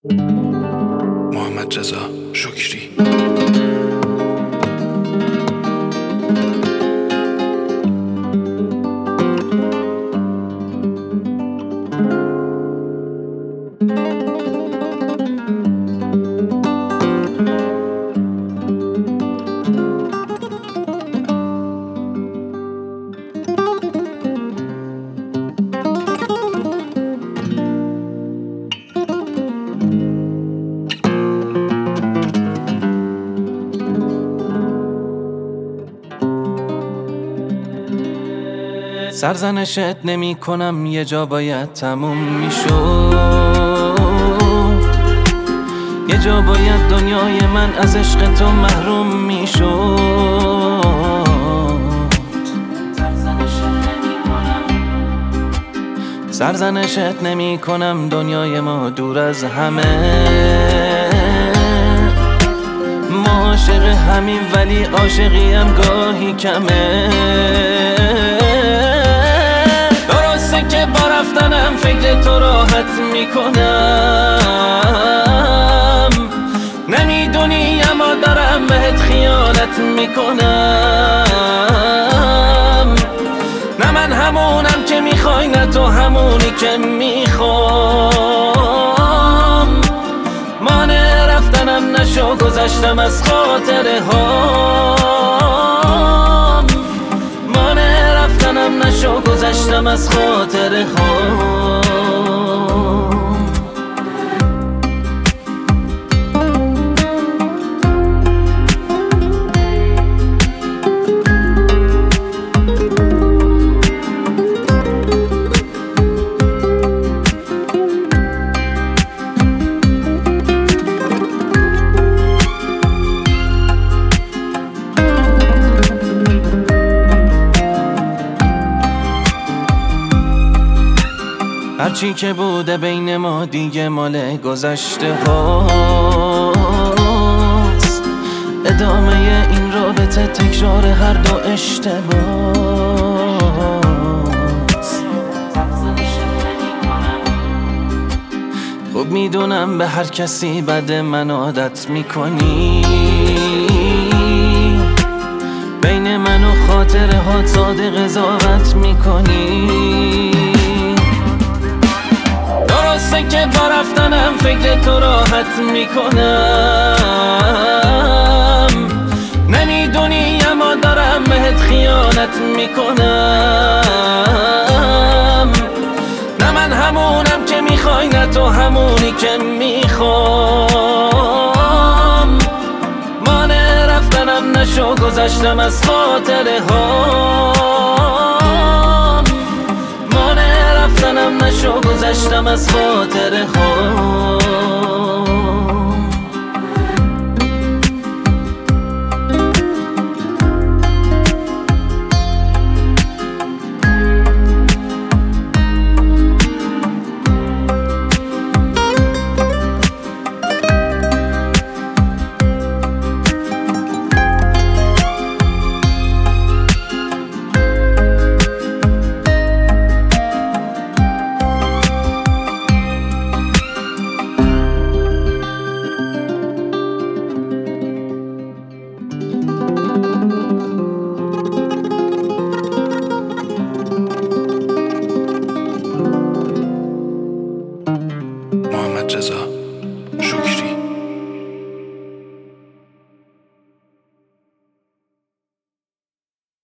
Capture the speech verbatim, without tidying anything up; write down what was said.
محمد رضا شکری. سرزنشت نمی کنم، یه جا باید تموم میشد، یه جا باید دنیای من از عشق تو محروم میشد. سرزنشت نمی کنم، دنیای ما دور از همه، ما عاشق همین ولی عاشقی هم گاهی کمه. که با رفتنم فکر تو راحت میکنم، نمیدونی اما دارم بهت خیانت میکنم. نه من همونم که میخوای، نه تو همونی که میخوام. مانع رفتنم نشو، گذشتم از خاطره هام. مانع رفتنم نشو، گذشتم از خاطره هام. هرچی که بوده بین ما دیگه مال گذشته هاست، ادامه این رابطه تکرار هر دو اشتباهست. خوب میدونم به هر کسی بد من عادت میکنی، بین من و خاطره ها ساده قضاوت میکنی. درسته که با رفتنم فکر تو راحت میکنم، نمیدونی اما دارم بهت خیانت میکنم. نه من همونم که میخوای، نه تو همونی که میخوام. مانع رفتنم نشو، گذشتم از خاطره هام. مانع رفتنم نشو، گذشتم از خاطره هام.